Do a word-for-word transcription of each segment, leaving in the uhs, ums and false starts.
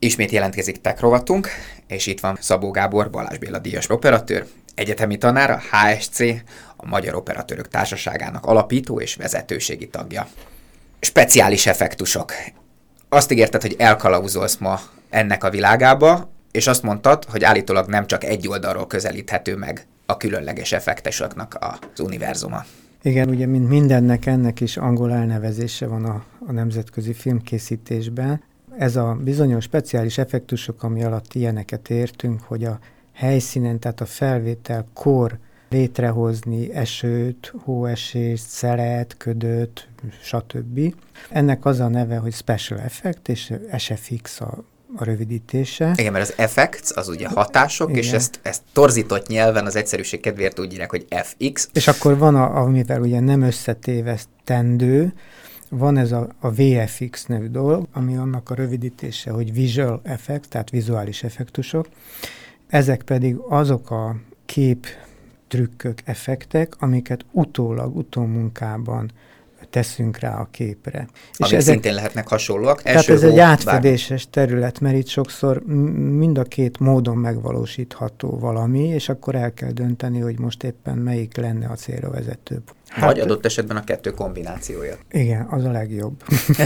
Ismét jelentkezik Tech rovatunk, és itt van Szabó Gábor, Balázs Béla díjas operatőr, egyetemi tanár, a há es cé, a Magyar Operatőrök Társaságának alapító és vezetőségi tagja. Speciális effektusok. Azt ígérted, hogy elkalauzolsz ma ennek a világába, és azt mondtad, hogy állítólag nem csak egy oldalról közelíthető meg a különleges effektusoknak az univerzuma. Igen, ugye mint mindennek, ennek is angol elnevezése van a, a nemzetközi filmkészítésben. Ez a bizonyos speciális effektusok, ami alatt ilyeneket értünk, hogy a helyszínen, tehát a felvételkor létrehozni esőt, hóesést, szelet, ködöt, stb. Ennek az a neve, hogy Special Effect, és es ef iksz a, a rövidítése. Igen, mert az effects, az ugye hatások, igen. És ezt, ezt torzított nyelven az egyszerűség kedvéért úgy írják, hogy ef iksz. És akkor van, a, amivel ugye nem összetévesztendő, van ez a, a vé ef iksz nevű dolog, ami annak a rövidítése, hogy Visual Effects, tehát vizuális effektusok. Ezek pedig azok a kép trükkök, effektek, amiket utólag, utómunkában teszünk rá a képre. Amik és ezek, szintén lehetnek hasonlóak. Tehát ez egy átfedéses terület, mert itt sokszor mind a két módon megvalósítható valami, és akkor el kell dönteni, hogy most éppen melyik lenne a célra vezetőbb. Hát, vagy adott esetben a kettő kombinációja. Igen, az a legjobb.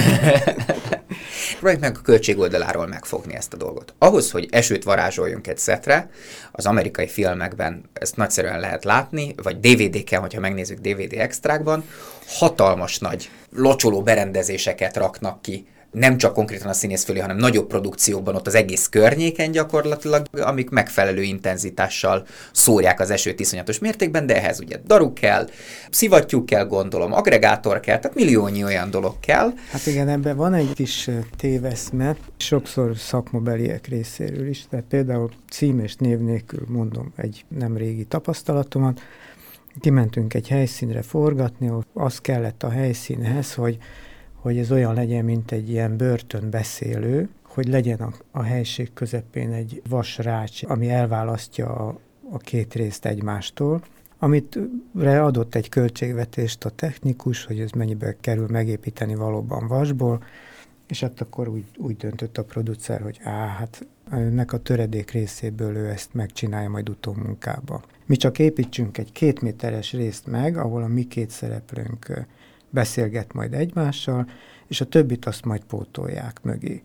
Próbáljuk meg a költség oldaláról megfogni ezt a dolgot. Ahhoz, hogy esőt varázsoljunk egy szetre, az amerikai filmekben ezt nagyszerűen lehet látni, vagy dé vé dé-ken, hogyha megnézzük dé vé dé extrákban, hatalmas nagy locsoló berendezéseket raknak ki, nem csak konkrétan a színész fölé, hanem nagyobb produkciókban ott az egész környéken gyakorlatilag, amik megfelelő intenzitással szórják az esőt iszonyatos mértékben, de ehhez ugye daru kell, szivattyúk kell, gondolom, agregátor kell, tehát milliónyi olyan dolog kell. Hát igen, ebben van egy kis téveszme, sokszor szakmabeliek részéről is, tehát például cím és név nélkül mondom egy nem régi tapasztalatomat, kimentünk egy helyszínre forgatni, ahol az kellett a helyszínhez, hogy hogy ez olyan legyen, mint egy ilyen börtönbeszélő, hogy legyen a, a helység közepén egy vasrács, ami elválasztja a, a két részt egymástól, amit adott egy költségvetést a technikus, hogy ez mennyibe kerül megépíteni valóban vasból, és hát akkor úgy, úgy döntött a producer, hogy á, hát ennek a töredék részéből ő ezt megcsinálja majd utómunkába. Mi csak építsünk egy két méteres részt meg, ahol a mi két szereplőnk beszélget majd egymással, és a többit azt majd pótolják mögé.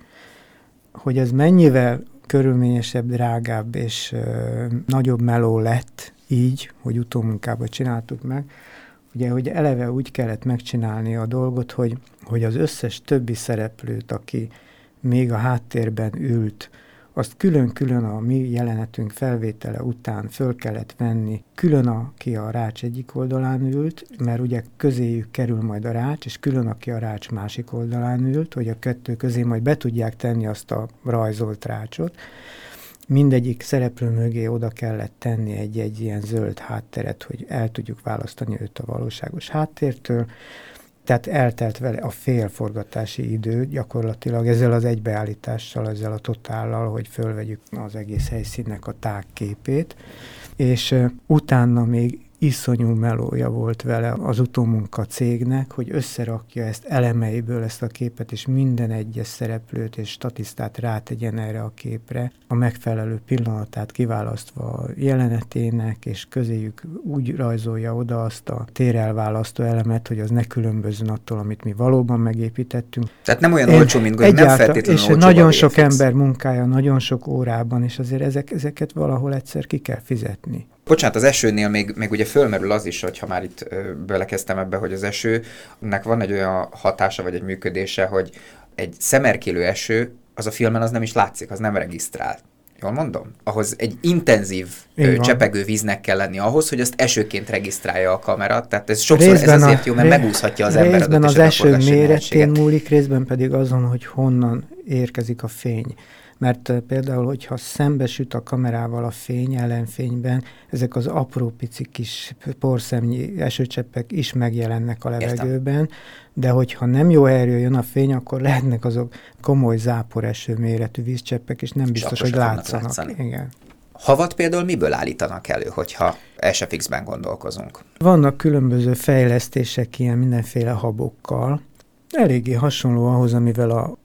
Hogy ez mennyivel körülményesebb, drágább és ö, nagyobb meló lett így, hogy utómunkában csináltuk meg, ugye, hogy eleve úgy kellett megcsinálni a dolgot, hogy, hogy az összes többi szereplőt, aki még a háttérben ült, azt külön-külön a mi jelenetünk felvétele után föl kellett venni, külön aki a rács egyik oldalán ült, mert ugye közéjük kerül majd a rács, és külön aki a rács másik oldalán ült, hogy a kettő közé majd be tudják tenni azt a rajzolt rácsot. Mindegyik szereplő mögé oda kellett tenni egy-egy ilyen zöld hátteret, hogy el tudjuk választani őt a valóságos háttértől. Tehát eltelt vele a fél forgatási idő gyakorlatilag ezzel az egybeállítással, ezzel a totállal, hogy fölvegyük az egész helyszínnek a tágképét, és uh, utána még iszonyú melója volt vele az utómunka cégnek, hogy összerakja ezt elemeiből, ezt a képet, és minden egyes szereplőt és statisztát rátegyen erre a képre, a megfelelő pillanatát kiválasztva a jelenetének, és közéjük úgy rajzolja oda azt a térelválasztó elemet, hogy az ne különbözzön attól, amit mi valóban megépítettünk. Tehát nem olyan olcsó, mint hogy nem feltétlenül és olcsó. És nagyon sok ember munkája, nagyon sok órában, és azért ezek, ezeket valahol egyszer ki kell fizetni. Bocsánat, az esőnél még, még ugye fölmerül az is, hogy ha már itt ö, belekezdtem ebbe, hogy az esőnek van egy olyan hatása, vagy egy működése, hogy egy szemerkélő eső, az a filmen az nem is látszik, az nem regisztrál. Jól mondom? Ahhoz egy intenzív ö, csepegő víznek kell lenni ahhoz, hogy azt esőként regisztrálja a kamera. Tehát ez sokszor részben ez azért a, jó, mert ré, megúszhatja az embert. Részben az eső méretén múlik, részben pedig azon, hogy honnan érkezik a fény. Mert például, hogyha szembesüt a kamerával a fény, ellenfényben, ezek az apró pici kis porszemnyi esőcseppek is megjelennek a levegőben, értem. De hogyha nem jó helyről jön a fény, akkor lehetnek azok komoly záporeső méretű vízcseppek, és nem biztos, hogy látszanak. Igen. Havat például miből állítanak elő, hogyha es ef iksz-ben gondolkozunk? Vannak különböző fejlesztések ilyen mindenféle habokkal. Eléggé hasonló ahhoz, amivel a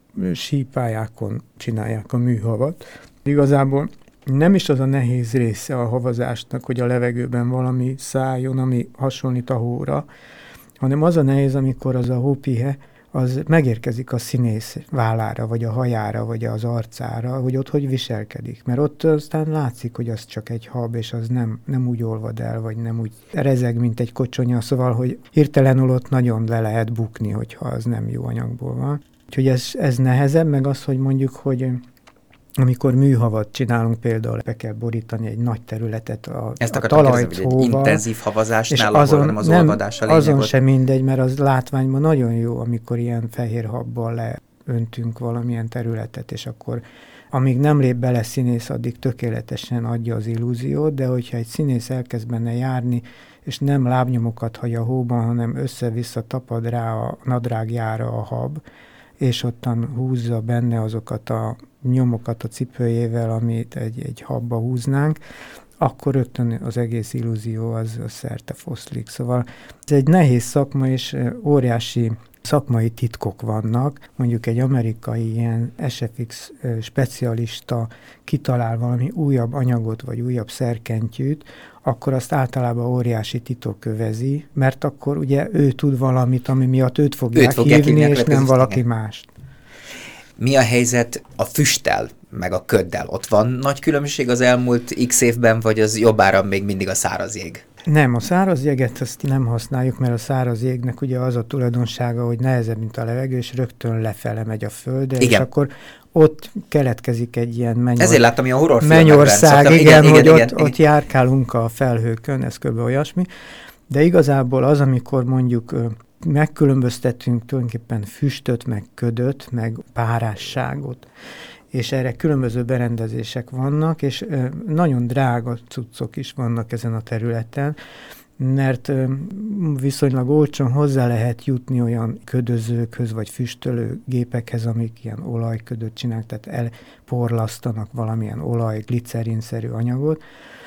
sípályákon csinálják a műhavat. Igazából nem is az a nehéz része a havazásnak, hogy a levegőben valami szálljon, ami hasonlít a hóra, hanem az a nehéz, amikor az a hópihe, az megérkezik a színész vállára, vagy a hajára, vagy az arcára, hogy ott hogy viselkedik. Mert ott aztán látszik, hogy az csak egy hab, és az nem, nem úgy olvad el, vagy nem úgy rezeg, mint egy kocsonya, szóval, hogy hirtelenül ott nagyon le lehet bukni, hogyha az nem jó anyagból van. Úgyhogy ez, ez nehezebb, meg az, hogy mondjuk, hogy amikor műhavat csinálunk, például be kell borítani egy nagy területet a, Ezt a talajt hóval. Egy intenzív havazásnál, azon, ahol nem az nem, olvadás a lényeg. Azon sem mindegy, mert az látványban nagyon jó, amikor ilyen fehér habbal leöntünk valamilyen területet, és akkor amíg nem lép bele színész, addig tökéletesen adja az illúziót, de hogyha egy színész elkezd benne járni, és nem lábnyomokat hagy a hóban, hanem össze-vissza tapad rá a nadrágjára a hab, és ottan húzza benne azokat a nyomokat a cipőjével, amit egy, egy habba húznánk, akkor rögtön az egész illúzió az, az szerte foszlik. Szóval ez egy nehéz szakma, és óriási szakmai titkok vannak. Mondjuk egy amerikai ilyen es ef iksz specialista kitalál valami újabb anyagot, vagy újabb szerkentyűt, akkor azt általában óriási titok kövezi, mert akkor ugye ő tud valamit, ami miatt őt fogják, őt fogják hívni, és nem valaki mást. Mi a helyzet a füsttel, meg a köddel? Ott van nagy különbség az elmúlt x évben, vagy az jobbára még mindig a száraz jég? Nem, a száraz jeget azt nem használjuk, mert a száraz jégnek ugye az a tulajdonsága, hogy nehezebb, mint a levegő, és rögtön lefele megy a földre, igen. És akkor ott keletkezik egy ilyen mennyország. Ezért láttam ilyen horrorfilmekben. Mennyország, igen, igen, igen, hogy igen, ott, igen. ott járkálunk a felhőkön, ez kb. Olyasmi. De igazából az, amikor mondjuk megkülönböztetünk tulajdonképpen füstöt, meg ködöt, meg párásságot, és erre különböző berendezések vannak, és nagyon drága cuccok is vannak ezen a területen, mert viszonylag olcsón hozzá lehet jutni olyan ködözőkhöz, vagy füstölő gépekhez, amik ilyen olajködöt csinálnak, tehát elporlasztanak valamilyen olaj, glicerinszerű anyagot.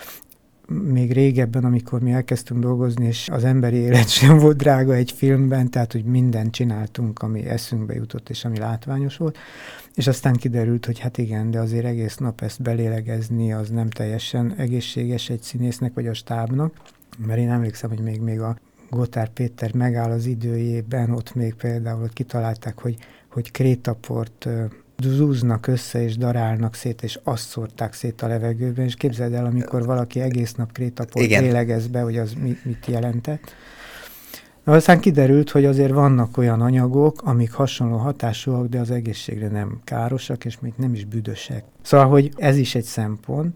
Még régebben, amikor mi elkezdtünk dolgozni, és az emberi élet sem volt drága egy filmben, tehát hogy mindent csináltunk, ami eszünkbe jutott, és ami látványos volt, és aztán kiderült, hogy hát igen, de azért egész nap ezt belélegezni, az nem teljesen egészséges egy színésznek, vagy a stábnak, mert én emlékszem, hogy még, még a Gotthard Péter megáll az időjében, ott még például ott kitalálták, hogy, hogy krétaport zúznak össze, és darálnak szét, és azt szórták szét a levegőben, és képzeld el, amikor valaki egész nap krétaport lélegez be, hogy az mit, mit jelentett. Na, aztán kiderült, hogy azért vannak olyan anyagok, amik hasonló hatásúak, de az egészségre nem károsak, és még nem is büdösek. Szóval, hogy ez is egy szempont.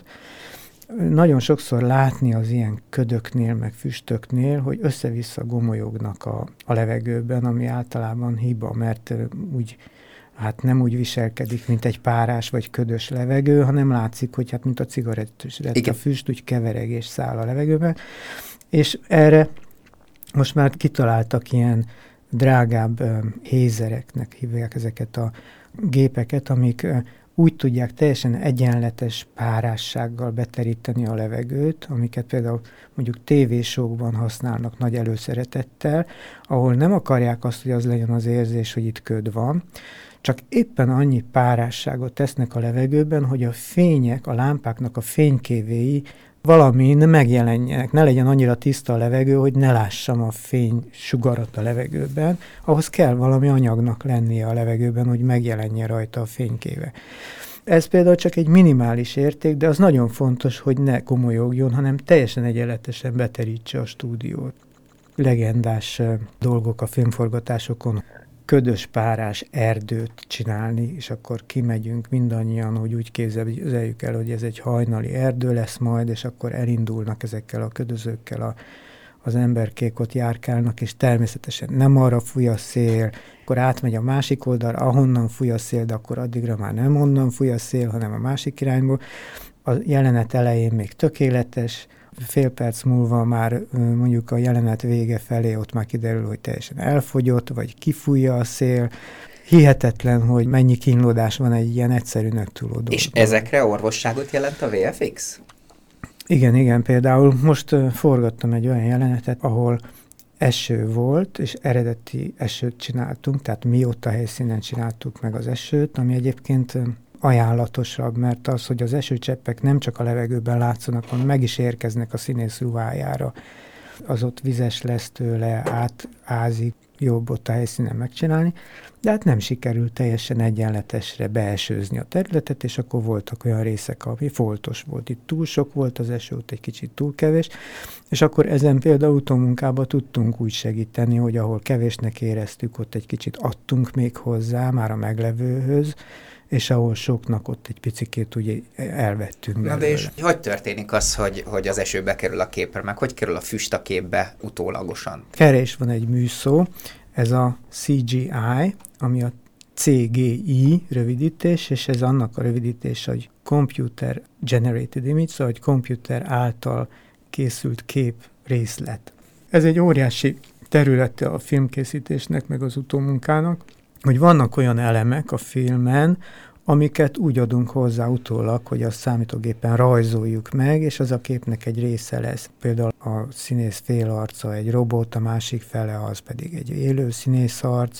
Nagyon sokszor látni az ilyen ködöknél, meg füstöknél, hogy össze-vissza gomolyognak a, a levegőben, ami általában hiba, mert úgy hát nem úgy viselkedik, mint egy párás vagy ködös levegő, hanem látszik, hogy hát mint a cigarettás füst, úgy kevereg és száll a levegőben. És erre most már kitaláltak ilyen drágább uh, hézereknek hívják ezeket a gépeket, amik uh, úgy tudják teljesen egyenletes párássággal beteríteni a levegőt, amiket például mondjuk tévésókban használnak nagy előszeretettel, ahol nem akarják azt, hogy az legyen az érzés, hogy itt köd van, csak éppen annyi párásságot tesznek a levegőben, hogy a fények, a lámpáknak a fénykévéi valamin megjelenjenek, ne legyen annyira tiszta a levegő, hogy ne lássam a fénysugarat a levegőben, ahhoz kell valami anyagnak lennie a levegőben, hogy megjelenjen rajta a fénykéve. Ez például csak egy minimális érték, de az nagyon fontos, hogy ne komolyogjon, hanem teljesen egyenletesen beterítse a stúdiót. Legendás dolgok a filmforgatásokon, ködös párás erdőt csinálni, és akkor kimegyünk mindannyian, hogy úgy képzeljük el, hogy ez egy hajnali erdő lesz majd, és akkor elindulnak ezekkel a ködözőkkel, a, az emberkék ott járkálnak, és természetesen nem arra fúj a szél, akkor átmegy a másik oldalra, ahonnan fúj a szél, de akkor addigra már nem onnan fúj a szél, hanem a másik irányból. A jelenet elején még tökéletes, fél perc múlva már mondjuk a jelenet vége felé ott már kiderül, hogy teljesen elfogyott, vagy kifújja a szél. Hihetetlen, hogy mennyi kínlódás van egy ilyen egyszerűnek túlódó. És ezekre orvosságot jelent a vé ef iksz? Igen, igen. Például most uh, forgattam egy olyan jelenetet, ahol eső volt, és eredeti esőt csináltunk, tehát mi ott a helyszínen csináltuk meg az esőt, ami egyébként ajánlatosabb, mert az, hogy az esőcseppek nem csak a levegőben látszanak, hanem meg is érkeznek a színész ruhájára. Az ott vizes lesz tőle, átázik, jobb ott a helyszínen megcsinálni, de hát nem sikerült teljesen egyenletesre beesőzni a területet, és akkor voltak olyan részek, ami foltos volt. Itt túl sok volt az eső, ott egy kicsit túl kevés, és akkor ezen például utómunkában tudtunk úgy segíteni, hogy ahol kevésnek éreztük, ott egy kicsit adtunk még hozzá, már a meglevőhöz, és ahol soknak ott egy picikét ugye elvettünk belőle. Na de és hogy történik az, hogy, hogy az eső bekerül a képre, meg hogy kerül a füst a képbe utólagosan? Erre is van egy műszó, ez a cé gé i, ami a cé gé i rövidítés, és ez annak a rövidítés, hogy Computer Generated Image, szóval hogy komputer által készült kép részlet. Ez egy óriási területe a filmkészítésnek, meg az utómunkának, hogy vannak olyan elemek a filmen, amiket úgy adunk hozzá utólag, hogy azt számítógépen rajzoljuk meg, és az a képnek egy része lesz. Például a színész félarca egy robot, a másik fele az pedig egy élő színészarc,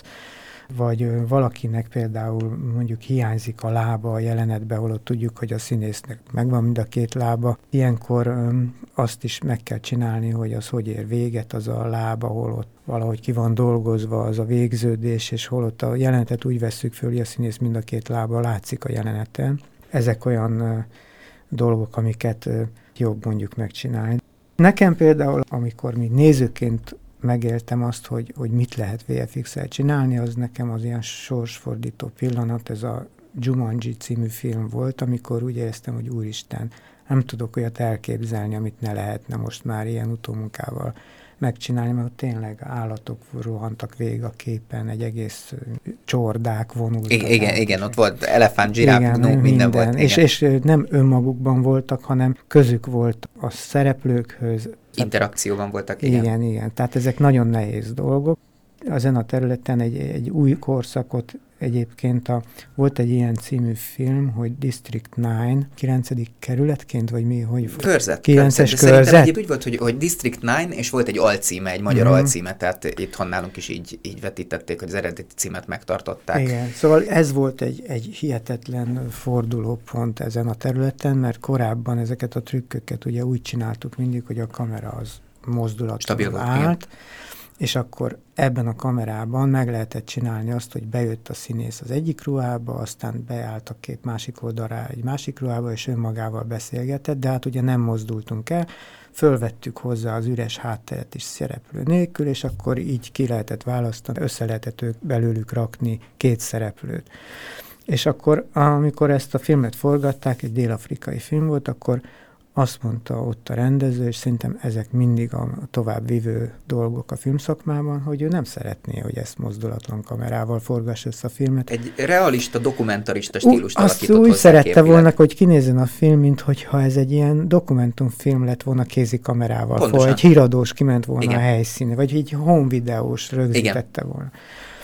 vagy valakinek például mondjuk hiányzik a lába a jelenetben, holott tudjuk, hogy a színésznek megvan mind a két lába. Ilyenkor öm, azt is meg kell csinálni, hogy az hogy ér véget, az a lába, holott valahogy ki van dolgozva, az a végződés, és holott a jelenetet úgy vesszük föl, hogy a színész mind a két lába látszik a jeleneten. Ezek olyan ö, dolgok, amiket ö, jobb mondjuk megcsinálni. Nekem például, amikor mi nézőként megéltem azt, hogy, hogy mit lehet vé ef ikssel csinálni, az nekem az ilyen sorsfordító pillanat, ez a Jumanji című film volt, amikor úgy éreztem, hogy úristen, nem tudok olyat elképzelni, amit ne lehetne most már ilyen utómunkával megcsinálni, mert tényleg állatok rohantak végig a képen, egy egész csordák vonultak. Igen, igen, igen, ott volt elefánt, zsiráf, igen, minden, minden volt. Igen. És, és nem önmagukban voltak, hanem közük volt a szereplőkhöz. Interakcióban voltak, igen. Igen, igen. Tehát ezek nagyon nehéz dolgok. Ezen a területen egy, egy új korszakot egyébként a, volt egy ilyen című film, hogy District kilenc, kilencedik kerületként, vagy mi, hogy... Körzet. kilences körzet. körzet. Szerintem úgy volt, hogy, hogy District kilenc, és volt egy alcíme, egy magyar uh-huh. alcíme, tehát itthon nálunk is így, így vetítették, hogy az eredeti címet megtartották. Igen, szóval ez volt egy, egy hihetetlen fordulópont ezen a területen, mert korábban ezeket a trükköket ugye úgy csináltuk mindig, hogy a kamera az mozdulatban állt, és akkor ebben a kamerában meg lehetett csinálni azt, hogy bejött a színész az egyik ruhába, aztán beállt a kép másik oldalra egy másik ruhába, és önmagával beszélgetett, de hát ugye nem mozdultunk el, fölvettük hozzá az üres hátteret is szereplő nélkül, és akkor így ki lehetett választani, össze lehetett belőlük rakni két szereplőt. És akkor, amikor ezt a filmet forgatták, egy dél-afrikai film volt, akkor azt mondta ott a rendező, és szerintem ezek mindig a továbbvívő dolgok a filmszakmában, hogy ő nem szeretné, hogy ezt mozdulatlan kamerával forgassa ezt a filmet. Egy realista, dokumentarista stílust Ú, alakított azt úgy hozzá szerette képileg. volna, hogy kinézzen a film, mintha ez egy ilyen dokumentumfilm lett volna kézi kamerával. Pontosan. Egy híradós kiment volna Igen. a helyszíne, vagy egy home videós rögzítette Igen. volna.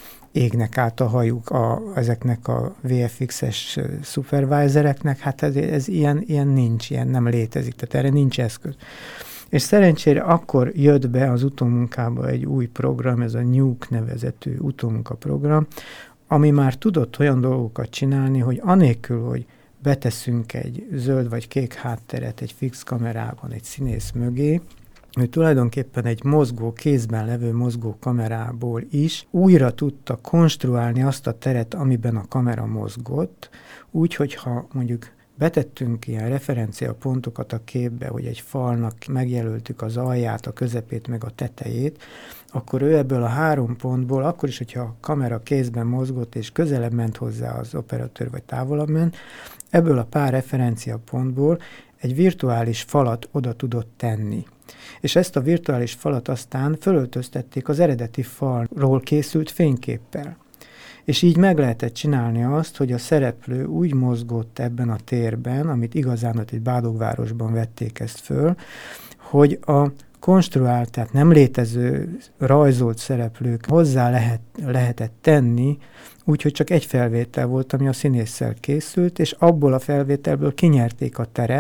Égnek át a hajuk a, ezeknek a vé ef ikses szupervájzereknek, hát ez, ez ilyen, ilyen nincs, ilyen nem létezik, tehát erre nincs eszköz. És szerencsére akkor jött be az utómunkába egy új program, ez a Nuke nevezetű utómunkaprogram, ami már tudott olyan dolgokat csinálni, hogy anélkül, hogy beteszünk egy zöld vagy kék hátteret egy fix kamerában egy színész mögé, ő tulajdonképpen egy mozgó, kézben levő mozgó kamerából is újra tudta konstruálni azt a teret, amiben a kamera mozgott, úgy, hogyha mondjuk betettünk ilyen referenciapontokat a képbe, hogy egy falnak megjelöltük az alját, a közepét, meg a tetejét, akkor ő ebből a három pontból, akkor is, hogyha a kamera kézben mozgott, és közelebb ment hozzá az operatőr, vagy távolabb ment, ebből a pár referenciapontból egy virtuális falat oda tudott tenni. És ezt a virtuális falat aztán fölöltöztették az eredeti falról készült fényképpel. És így meg lehetett csinálni azt, hogy a szereplő úgy mozgott ebben a térben, amit igazán ott egy Bádogvárosban vették ezt föl, hogy a konstruált, tehát nem létező rajzolt szereplők hozzá lehet, lehetett tenni, úgyhogy csak egy felvétel volt, ami a színésszel készült, és abból a felvételből kinyerték a teret,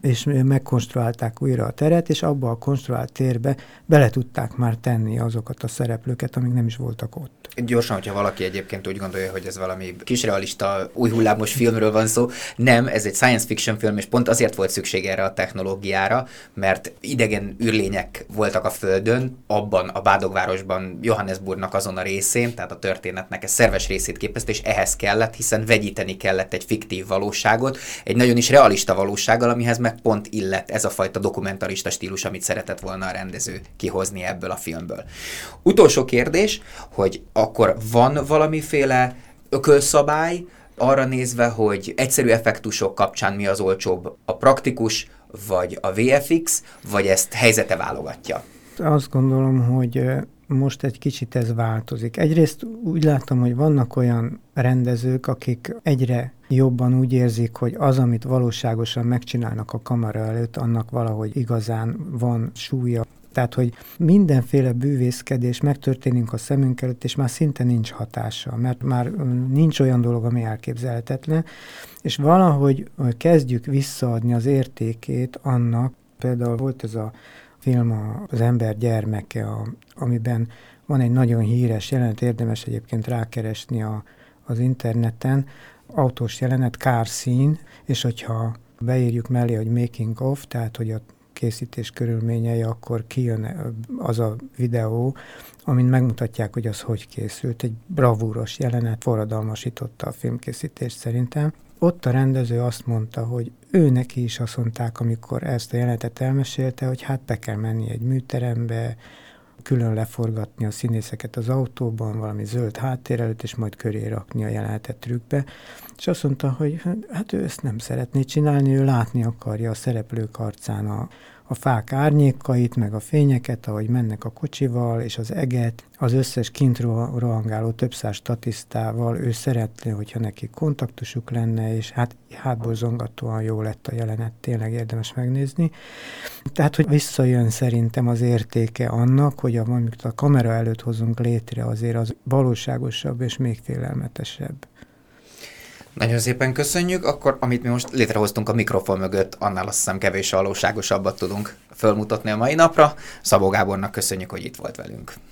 és megkonstruálták újra a teret, és abba a konstruált térbe bele tudták már tenni azokat a szereplőket, amik nem is voltak ott. Gyorsan, hogyha valaki egyébként úgy gondolja, hogy ez valami kisrealista, új hullámos filmről van szó, nem, ez egy science fiction film, és pont azért volt szükség erre a technológiára, mert idegen űrlények voltak a Földön, abban a Bádogvárosban, Johannesburgnak azon a részén, tehát a történetnek ez szerves részét képezte, és ehhez kellett, hiszen vegyíteni kellett egy fiktív valóságot, egy nagyon is realista valósággal, amihez meg pont illett ez a fajta dokumentarista stílus, amit szeretett volna a rendező kihozni ebből a filmből. Utolsó kérdés, hogy akkor van valamiféle ökölszabály arra nézve, hogy egyszerű effektusok kapcsán mi az olcsóbb, a praktikus vagy a vé ef iksz, vagy ezt helyzete válogatja? Azt gondolom, hogy most egy kicsit ez változik. Egyrészt úgy látom, hogy vannak olyan rendezők, akik egyre jobban úgy érzik, hogy az, amit valóságosan megcsinálnak a kamera előtt, annak valahogy igazán van súlya. Tehát, hogy mindenféle bűvészkedés megtörténik a szemünk előtt, és már szinte nincs hatása, mert már nincs olyan dolog, ami elképzelhetetlen, és valahogy kezdjük visszaadni az értékét annak, például volt ez a film Az ember gyermeke, a, amiben van egy nagyon híres jelenet, érdemes egyébként rákeresni a, az interneten, autós jelenet, car scene, és hogyha beírjuk mellé, hogy making of, tehát hogy a készítés körülményei, akkor kijön az a videó, amin megmutatják, hogy az hogy készült. Egy bravúros jelenet, forradalmasította a filmkészítést szerintem. Ott a rendező azt mondta, hogy ő neki is azt mondták, amikor ezt a jelenetet elmesélte, hogy hát be kell menni egy műterembe, külön leforgatni a színészeket az autóban, valami zöld háttér előtt, és majd köré rakni a jelenetet trükkbe. És azt mondta, hogy hát ő ezt nem szeretné csinálni, ő látni akarja a szereplők arcán a, a fák árnyékait, meg a fényeket, ahogy mennek a kocsival, és az eget, az összes kint rohangáló több száz statisztával, ő szeretné, hogyha neki kontaktusuk lenne, és hát hátborzongatóan jó lett a jelenet, tényleg érdemes megnézni. Tehát, hogy visszajön szerintem az értéke annak, hogy amit a kamera előtt hozunk létre, azért az valóságosabb és még félelmetesebb. Nagyon szépen köszönjük, akkor amit mi most létrehoztunk a mikrofon mögött, annál azt hiszem kevés valóságosabbat tudunk fölmutatni a mai napra. Szabó Gábornak köszönjük, hogy itt volt velünk.